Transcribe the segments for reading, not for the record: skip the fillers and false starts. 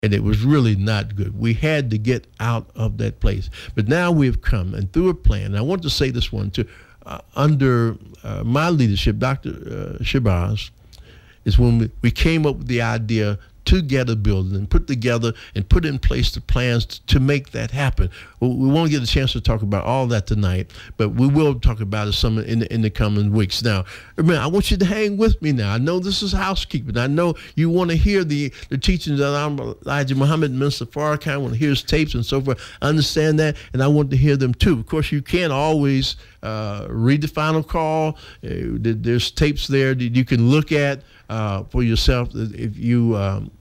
And it was really not good. We had to get out of that place. But now we've come, and through a plan, and I want to say this one too, under my leadership, Dr. Shabazz, is when we came up with the idea to get a building and put together and put in place the plans to make that happen. We won't get a chance to talk about all that tonight, but we will talk about it some in the coming weeks. Now, remember, I want you to hang with me now. I know this is housekeeping. I know you want to hear the teachings that Elijah Muhammad, Minister Farrakhan, want to hear his tapes and so forth. I understand that, and I want to hear them too. Of course, you can't always read the final call. There's tapes there that you can look at for yourself. If you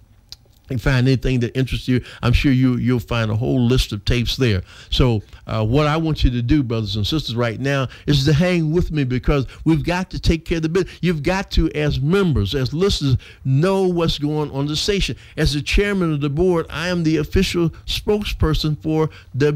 find anything that interests you, I'm sure you'll find a whole list of tapes there. So what I want you to do, brothers and sisters, right now is to hang with me, because we've got to take care of the business. You've got to, as members, as listeners, know what's going on the station. As the chairman of the board, I am the official spokesperson for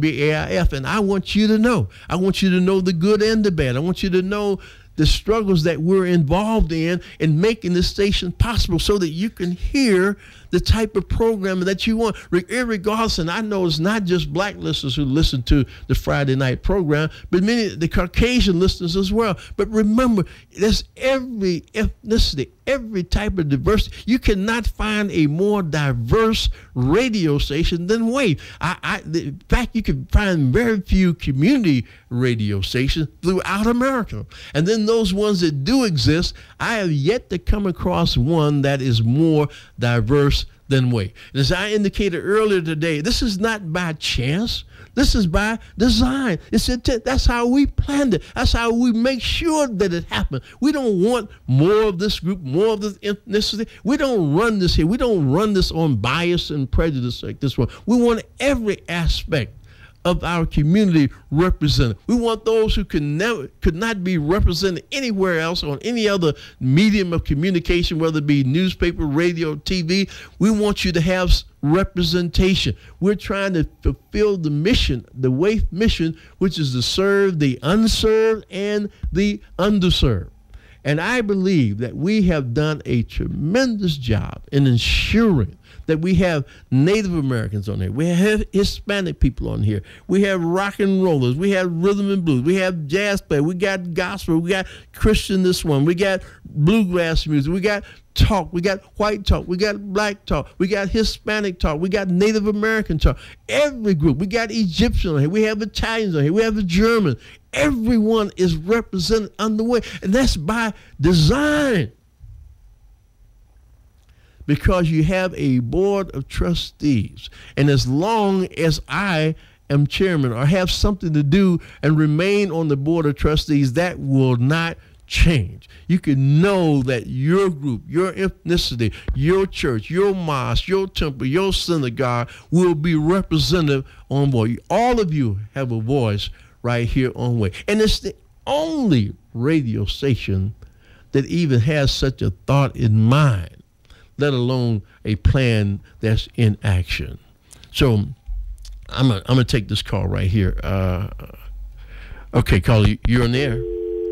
WAIF, and I want you to know. I want you to know the good and the bad. I want you to know the struggles that we're involved in making this station possible, so that you can hear the type of programming that you want. Regardless, and I know it's not just black listeners who listen to the Friday night program, but many of the Caucasian listeners as well. But remember, there's every ethnicity, every type of diversity. You cannot find a more diverse radio station than Wave. In fact, you can find very few community radio stations throughout America. And then those ones that do exist, I have yet to come across one that is more diverse than Wave. And as I indicated earlier today, this is not by chance. This is by design. That's how we planned it. That's how we make sure that it happened. We don't want more of this group, more of this ethnicity. We don't run this here. We don't run this on bias and prejudice like this one. We want every aspect of our community represented. We want those who could not be represented anywhere else on any other medium of communication, whether it be newspaper, radio, TV. We want you to have representation. We're trying to fulfill the mission, the WAIF mission, which is to serve the unserved and the underserved. And I believe that we have done a tremendous job in ensuring that we have Native Americans on here. We have Hispanic people on here. We have rock and rollers. We have rhythm and blues. We have jazz players. We got gospel. We got Christian this one. We got bluegrass music. We got talk. We got white talk. We got black talk. We got Hispanic talk. We got Native American talk. Every group. We got Egyptian on here. We have Italians on here. We have the German. Everyone is represented underway, and that's by design. Because you have a board of trustees. And as long as I am chairman or have something to do and remain on the board of trustees, that will not change. You can know that your group, your ethnicity, your church, your mosque, your temple, your synagogue will be represented on board. All of you have a voice right here on Wave. And it's the only radio station that even has such a thought in mind, let alone a plan that's in action. So I'm gonna take this call right here. Okay, caller, you're on the air.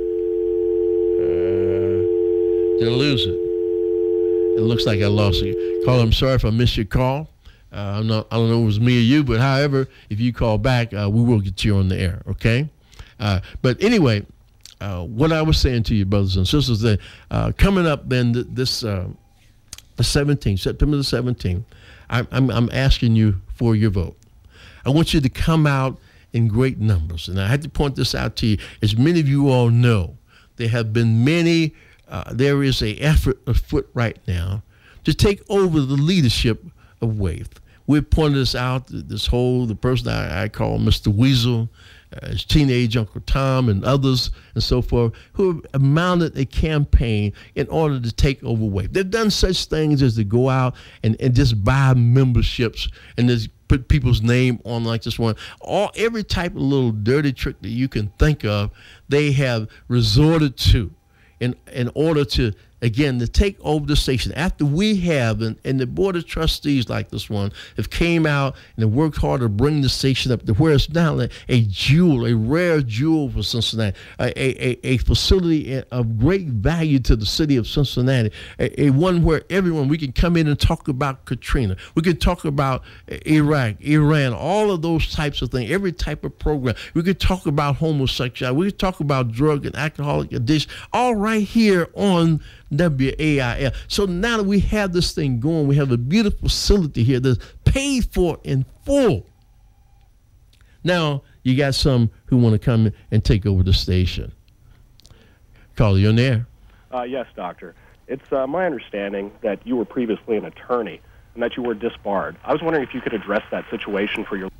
Did I lose it? It looks like I lost it. Caller, I'm sorry if I missed your call. I don't know if it was me or you, but however, if you call back, we will get you on the air, okay? But anyway, what I was saying to you, brothers and sisters, that coming up then this the 17th, September the 17th, I'm asking you for your vote. I want you to come out in great numbers. And I had to point this out to you. As many of you all know, there have been many, there is an effort afoot right now to take over the leadership of Wave. We've pointed this out, the person I call Mr. Weasel, his teenage Uncle Tom and others and so forth, who have mounted a campaign in order to take over Wave. They've done such things as to go out and just buy memberships and just put people's name on like this one. Every type of little dirty trick that you can think of, they have resorted to in order to again, to take over the station after we have, and the board of trustees like this one have came out and have worked hard to bring the station up to where it's now a jewel, a rare jewel for Cincinnati, a facility of great value to the city of Cincinnati, a one where everyone, we can come in and talk about Katrina. We can talk about Iraq, Iran, all of those types of things, every type of program. We could talk about homosexuality. We could talk about drug and alcoholic addiction, all right here on WAIL. So now that we have this thing going, we have a beautiful facility here that's paid for in full. Now you got some who want to come and take over the station. Caller, you're on the air. Yes, doctor. It's my understanding that you were previously an attorney and that you were disbarred. I was wondering if you could address that situation for your...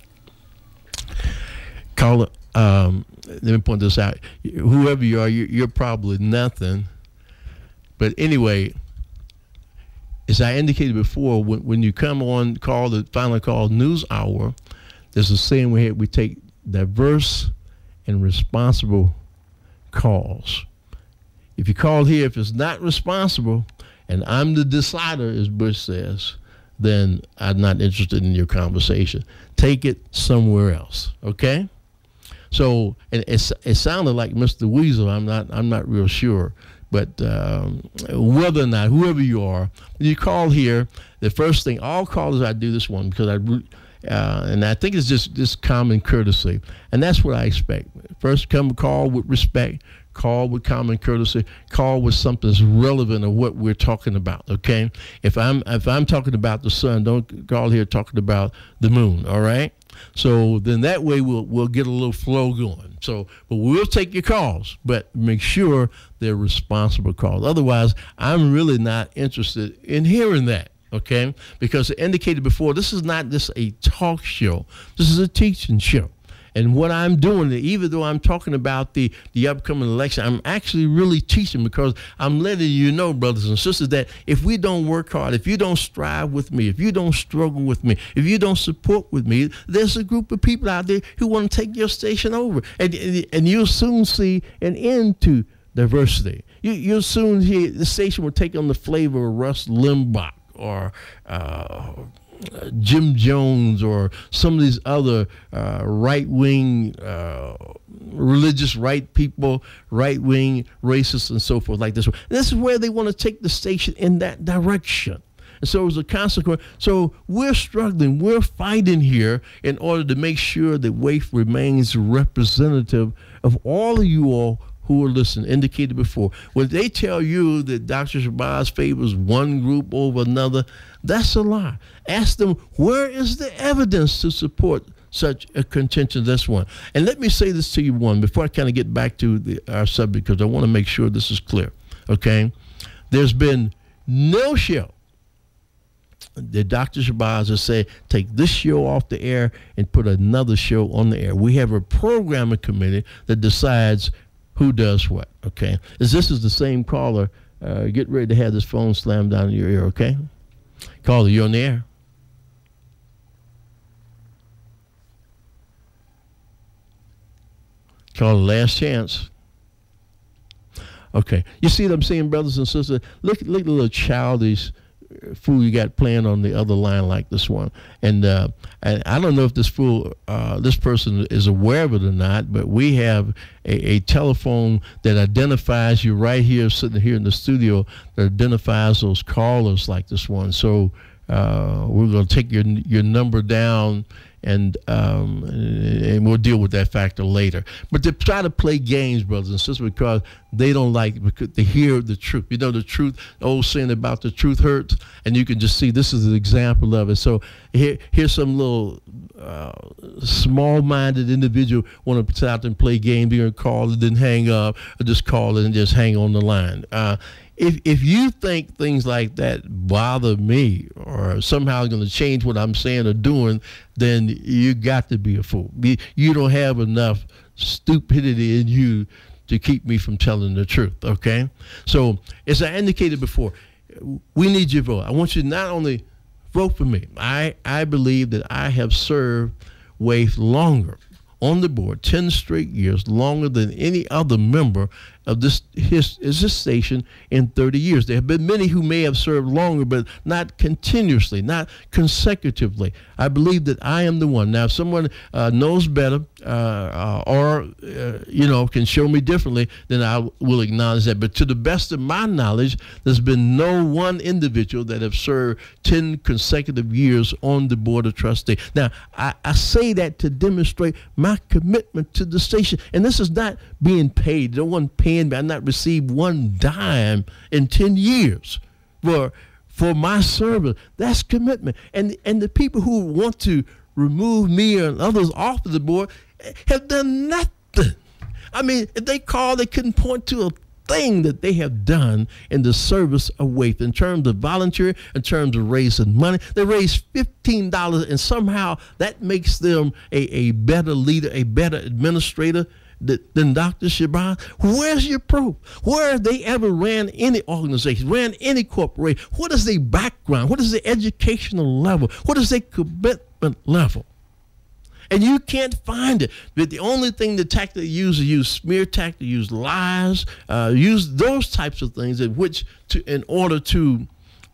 Caller, let me point this out. Whoever you are, you're probably nothing. But anyway, as I indicated before, when you come on the Final Call News Hour, there's a saying we take diverse and responsible calls. If you call here, if it's not responsible, and I'm the decider, as Bush says, then I'm not interested in your conversation. Take it somewhere else, okay? So, and it sounded like Mr. Weasel. I'm not real sure. But whether or not, whoever you are, when you call here, the first thing, all callers, I do this one because and I think it's just common courtesy. And that's what I expect. First, call with respect, call with common courtesy, call with something that's relevant of what we're talking about, okay? If I'm talking about the sun, don't call here talking about the moon, all right? So then that way we'll get a little flow going. So, but we'll take your calls, but make sure they're responsible calls. Otherwise, I'm really not interested in hearing that, okay? Because I indicated before, this is not just a talk show. This is a teaching show. And what I'm doing, even though I'm talking about the upcoming election, I'm actually really teaching because I'm letting you know, brothers and sisters, that if we don't work hard, if you don't strive with me, if you don't struggle with me, if you don't support with me, there's a group of people out there who want to take your station over. And you'll soon see an end to diversity. You'll soon hear the station will take on the flavor of Rush Limbaugh or Jim Jones or some of these other right-wing, religious right people, right-wing racists and so forth like this. And this is where they want to take the station in that direction. And so as a consequence, so we're struggling, we're fighting here in order to make sure that WAIF remains representative of all of you all who are listening, indicated before. When they tell you that Dr. Shabazz favors one group over another, that's a lie. Ask them, where is the evidence to support such a contention? That's one. And let me say this to you, before I kind of get back to our subject, because I want to make sure this is clear, okay? There's been no show that Dr. Shabazz has said, take this show off the air and put another show on the air. We have a programming committee that decides who does what, okay? As this is the same caller, get ready to have this phone slammed down in your ear, okay? Caller, you're on the air. Caller, last chance. Okay. You see what I'm saying, brothers and sisters? Look at the little childish fool you got playing on the other line like this one. And I don't know if this person is aware of it or not, but we have a telephone that identifies you right here, sitting here in the studio, that identifies those callers like this one. So we're going to take your number down, and we'll deal with that factor later. But to try to play games, brothers and sisters, because they don't like to hear the truth. You know, the truth, the old saying about the truth hurts, and you can just see this is an example of it. So here's some little small-minded individual want to sit out and play games. You're going to call it, then hang up, or just call it and just hang on the line. If you think things like that bother me or somehow going to change what I'm saying or doing, then you got to be a fool. You don't have enough stupidity in you to keep me from telling the truth, okay? So as I indicated before, we need your vote. I want you to not only vote for me. I believe that I have served WAIF longer on the board 10 straight years, longer than any other member of this station in 30 years. There have been many who may have served longer, but not continuously, not consecutively. I believe that I am the one. Now, if someone knows better or can show me differently, then I will acknowledge that. But to the best of my knowledge, there's been no one individual that have served 10 consecutive years on the Board of Trustees. Now, I say that to demonstrate my commitment to the station. And this is not being paid. No one paying me. I've not received one dime in 10 years for my service. That's commitment. And the people who want to remove me and others off of the board have done nothing. I mean, if they called, they couldn't point to a thing that they have done in the service of WAIF in terms of volunteer, in terms of raising money. They raised $15, and somehow that makes them a better leader, a better administrator than Dr. Shabazz. Where's your proof? Where have they ever ran any organization, ran any corporation? What is their background? What is their educational level? What is their commitment level? And you can't find it. But the only thing the tactic they use smear tactic, use lies, use those types of things in order to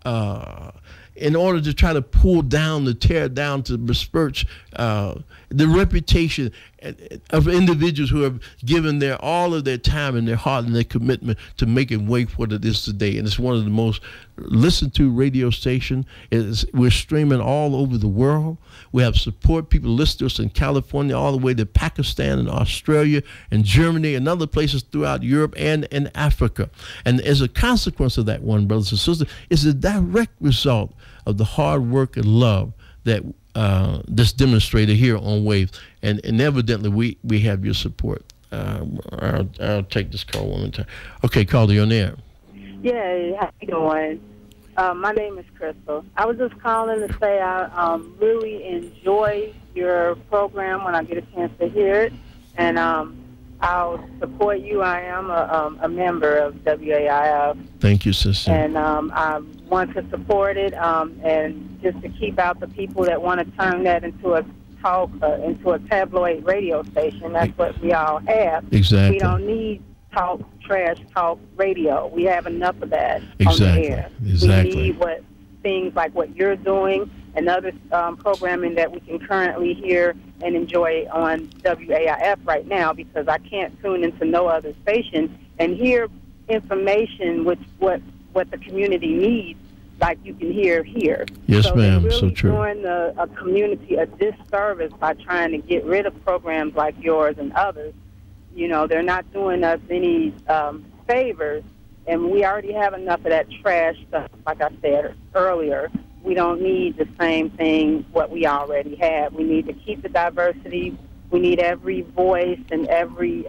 try to pull down, to tear down, to besmirch the reputation of individuals who have given all of their time and their heart and their commitment to making WAIF what it is today. And it's one of the most listened to radio stations. We're streaming all over the world. We have support. People listen to us in California all the way to Pakistan and Australia and Germany and other places throughout Europe and in Africa. And as a consequence of that, brothers and sisters, is a direct result of the hard work and love that this demonstrated here on WAIF, and evidently we have your support. I'll take this call one more time. Okay, caller, you're on air. Yeah, how you doing? My name is Crystal. I was just calling to say I really enjoy your program when I get a chance to hear it, and I'll support you. I am a member of WAIF. Thank you, sister. And I want to support it, and just to keep out the people that want to turn that into a tabloid radio station. That's what we all have. Exactly. We don't need trash talk radio. We have enough of that exactly. on the air. Exactly. We need things like what you're doing and other programming that we can currently hear and enjoy on WAIF right now, because I can't tune into no other station and hear information with what the community needs like you can hear here. Yes, so ma'am. Really so true. Doing a community a disservice by trying to get rid of programs like yours and others. You know, they're not doing us any favors, and we already have enough of that trash stuff, like I said earlier. We don't need the same thing what we already have. We need to keep the diversity. We need every voice and every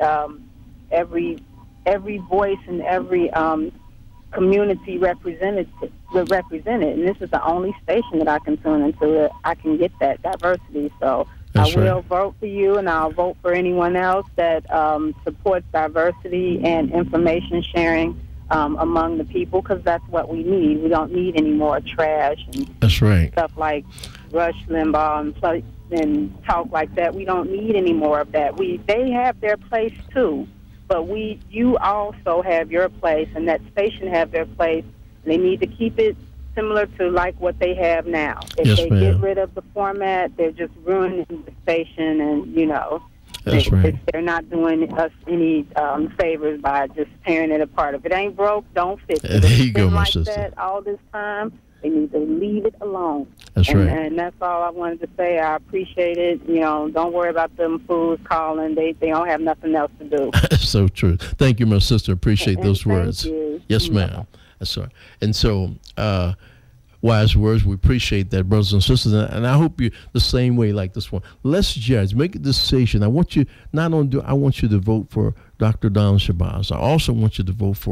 voice and every community represented. And this is the only station that I can tune into that I can get that diversity. So That's I will right. vote for you, and I'll vote for anyone else that supports diversity and information sharing among the people, because that's what we need. We don't need any more trash and That's right. stuff like Rush Limbaugh and talk like that. We don't need any more of that. They have their place too, but you also have your place, and that station have their place. They need to keep it similar to like what they have now. If Yes, they ma'am. get rid of the format, they're just ruining the station, and That's right. they're not doing us any favors by just tearing it apart. If it ain't broke, don't fix it. There If you it's go, been my like sister. that all this time, they need to leave it alone. That's right. And that's all I wanted to say. I appreciate it. Don't worry about them fools calling. They don't have nothing else to do. So true. Thank you, my sister. Appreciate those Thank words. you. Yes, ma'am. That's right. And so, wise words. We appreciate that, brothers and sisters. And I hope you the same way like this one. Let's judge. Make a decision. I want you I want you to vote for Dr. Don Shabazz. I also want you to vote for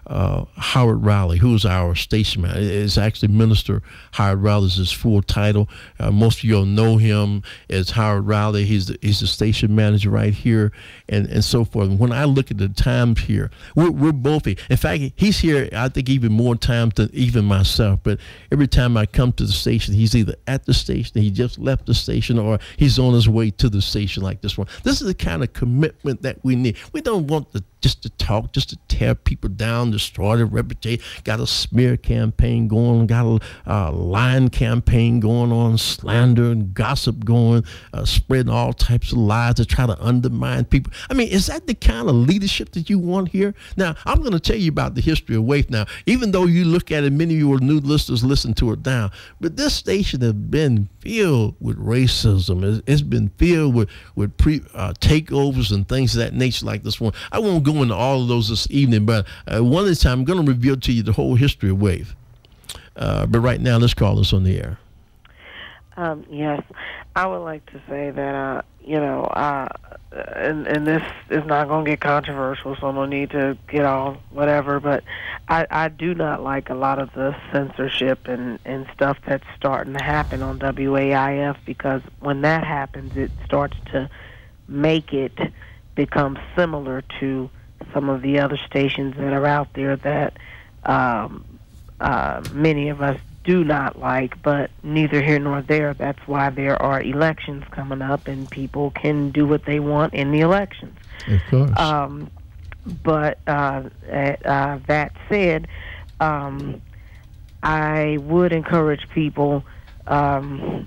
Howard Riley, who's our station man. It's actually Minister Howard Riley is his full title. Most of you all know him as Howard Riley. He's the station manager right here, and so forth. And when I look at the times here, we're both here. In fact, he's here, I think, even more times than even myself. But every time I come to the station, he's either at the station, he just left the station, or he's on his way to the station like this one. This is the kind of commitment that we need. We don't want just to talk, just to tear people down, destroy their reputation. Got a smear campaign going, got a lying campaign going on, slander and gossip going, spreading all types of lies to try to undermine people. I mean, is that the kind of leadership that you want here? Now, I'm going to tell you about the history of WAIF now. Even though you look at it, many of your new listeners listen to it now, but this station has been filled with racism. It's been filled with takeovers and things of that nature like this one. I won't go into all of those this evening, but one at a time, I'm going to reveal to you the whole history of WAIF. But right now, let's call us on the air. Yes, I would like to say that, and this is not going to get controversial, so no need to get all whatever, but I do not like a lot of the censorship and stuff that's starting to happen on WAIF, because when that happens, it starts to make it become similar to some of the other stations that are out there that many of us do not like, but neither here nor there. That's why there are elections coming up, and people can do what they want in the elections. Of course. But that said, I would encourage people, let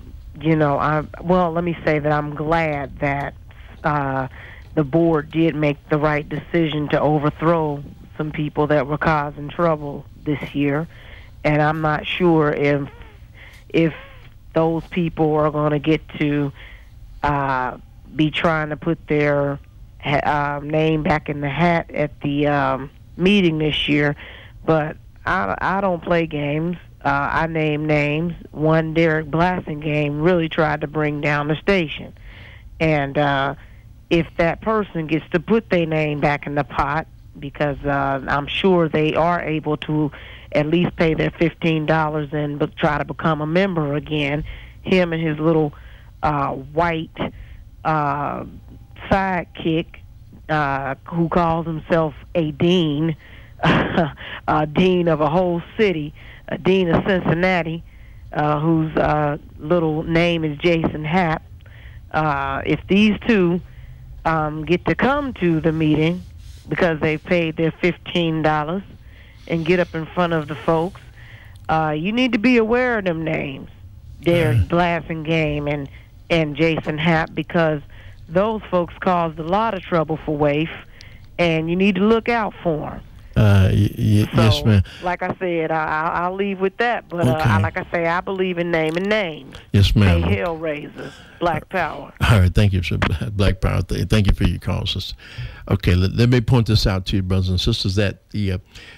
me say that I'm glad that the board did make the right decision to overthrow some people that were causing trouble this year. And I'm not sure if those people are going to get to be trying to put their name back in the hat at the meeting this year. But I don't play games. I name names. One Derek Blasingame really tried to bring down the station. And if that person gets to put their name back in the pot, because I'm sure they are able to at least pay their $15 and try to become a member again. Him and his little white sidekick who calls himself a dean, a dean of a whole city, a dean of Cincinnati, whose little name is Jason Happ. If these two get to come to the meeting because they paid their $15 and get up in front of the folks, you need to be aware of them names, Derek Blasingame and Jason Happ, because those folks caused a lot of trouble for WAIF, and you need to look out for them. Yes, ma'am. Like I said, I'll leave with that. But like I say, I believe in naming names. Yes, ma'am. Hey, Hellraiser, Black Power. All right, thank you, sir. Black Power. Thank you for your call, sister. Okay, let me point this out to you, brothers and sisters, that the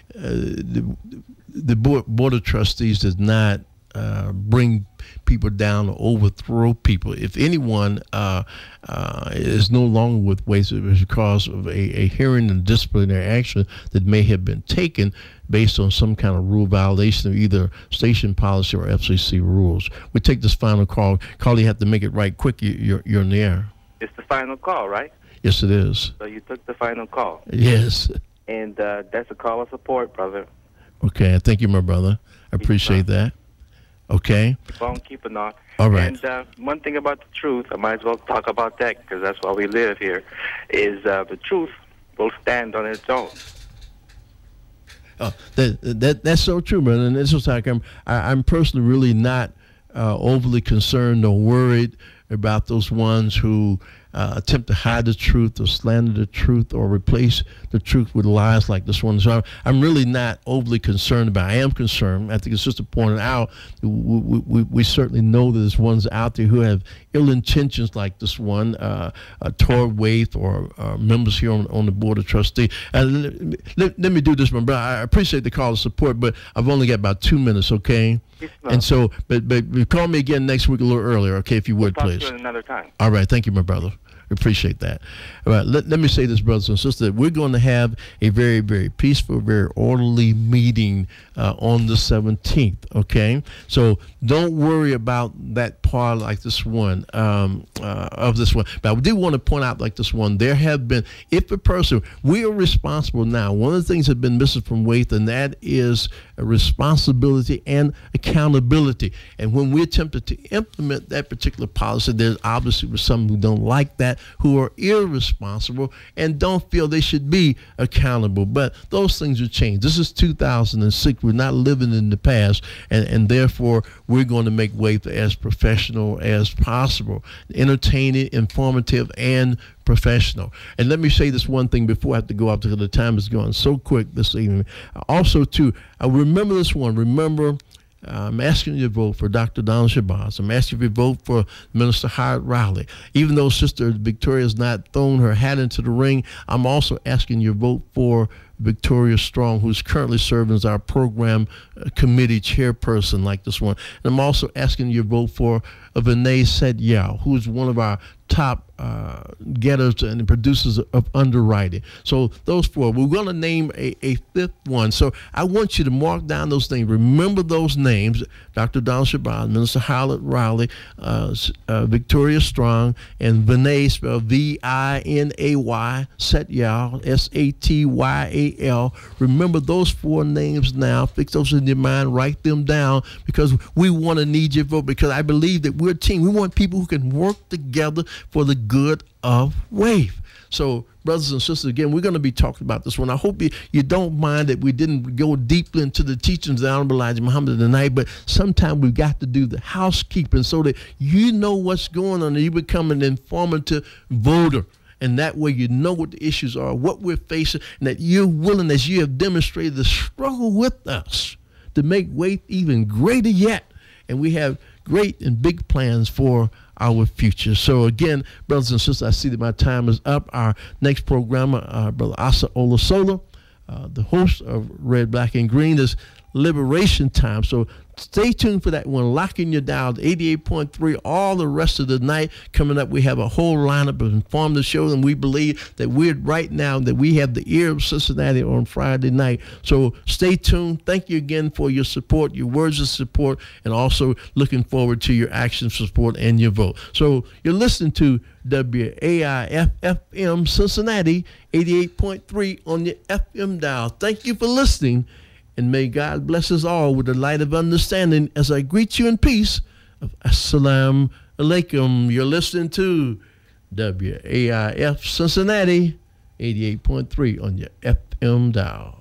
board of trustees does not bring people down or overthrow people. If anyone is no longer with WAIF, it was because of a hearing and disciplinary action that may have been taken based on some kind of rule violation of either station policy or FCC rules. We take this final call. Carl, you have to make it right quick. You're in the air. It's the final call, right? Yes, it is. So you took the final call. Yes. And that's a call of support, brother. Okay, thank you, my brother. I appreciate that. Okay. Keep on keeping on. All right. And one thing about the truth, I might as well talk about that because that's why we live here, is the truth will stand on its own. That's so true, brother. And this is like I'm personally really not overly concerned or worried about those ones who attempt to hide the truth or slander the truth or replace the truth with lies like this one. So I'm really not overly concerned about it. I am concerned. I think it's just pointed out. We certainly know that there's ones out there who have ill intentions like this one, toward WAIF or members here on the board of trustees. Let me do this, my brother. I appreciate the call of support, but I've only got about 2 minutes, okay? Yes, and so, but call me again next week a little earlier, okay, if you would, we'll please. Talk to you another time. All right. Thank you, my brother. Appreciate that. All right, let me say this, brothers and sisters. We're going to have a very, very peaceful, very orderly meeting on the 17th, okay? So don't worry about that part like this one, of this one. But I do want to point out like this one, there have been, if a person, we are responsible now. One of the things that have been missing from WAIF, and that is responsibility and accountability. And when we attempted to implement that particular policy, there's obviously some who don't like that, who are irresponsible and don't feel they should be accountable. But those things will change. This is 2006. We're not living in the past, and therefore we're going to make WAIF as professional as possible, entertaining, informative, and professional. And let me say this one thing before I have to go out because the time is going so quick this evening. Also, too, I remember this one. Remember, I'm asking you to vote for Dr. Donald Shabazz. I'm asking you to vote for Minister Howard Riley. Even though Sister Victoria has not thrown her hat into the ring, I'm also asking you to vote for Victoria Strong, who's currently serving as our program committee chairperson like this one. And I'm also asking you to vote for Vinay Setyal, who is one of our top getters and producers of underwriting. So those four. We're going to name a fifth one. So I want you to mark down those things. Remember those names: Dr. Donald Shabazz, Minister Howard Riley, Victoria Strong, and Vinay, spelled V-I-N-A-Y, Setyal, S-A-T-Y-A-L. Remember those four names now. Fix those in your mind. Write them down, because we want to need your vote, because I believe that we're a team. We want people who can work together for the good of WAIF. So, brothers and sisters, again, we're going to be talking about this one. I hope you don't mind that we didn't go deeply into the teachings of Honorable Elijah Muhammad tonight, but sometimes we've got to do the housekeeping so that you know what's going on and you become an informative voter. And that way you know what the issues are, what we're facing, and that you're willing, as you have demonstrated, to struggle with us to make WAIF even greater yet. And we have great and big plans for our future. So again, brothers and sisters, I see that my time is up. Our next programmer, Brother Asa Olasola, the host of Red, Black, and Green, is Liberation Time. So stay tuned for that one. Lock in your dial, 88.3, all the rest of the night. Coming up, we have a whole lineup of informative shows, and we believe that we're right now, that we have the ear of Cincinnati on Friday night. So stay tuned. Thank you again for your support, your words of support, and also looking forward to your actions for support and your vote. So you're listening to WAIF-FM Cincinnati, 88.3 on your FM dial. Thank you for listening. And may God bless us all with the light of understanding as I greet you in peace of Assalamu Alaikum. You're listening to WAIF Cincinnati, 88.3 on your FM dial.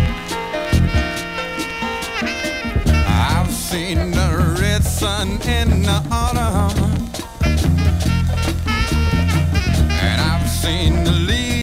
I've seen the red sun and